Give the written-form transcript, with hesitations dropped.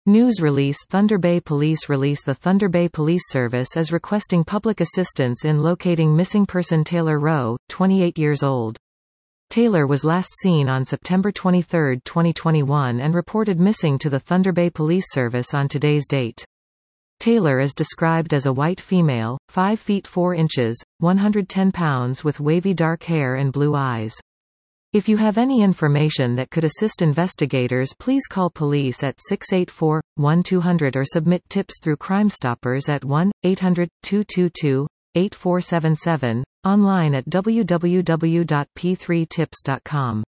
News release Thunder Bay Police release The Thunder Bay Police Service is requesting public assistance in locating missing person Taylor Rowe, 28 years old. Taylor was last seen on September 23, 2021 and reported missing to the Thunder Bay Police Service on today's date. Taylor is described as a white female, 5 feet 4 inches, 110 pounds with wavy dark hair and blue eyes. If you have any information that could assist investigators, please call police at 684-1200 or submit tips through Crime Stoppers at 1-800-222-8477, online at www.p3tips.com.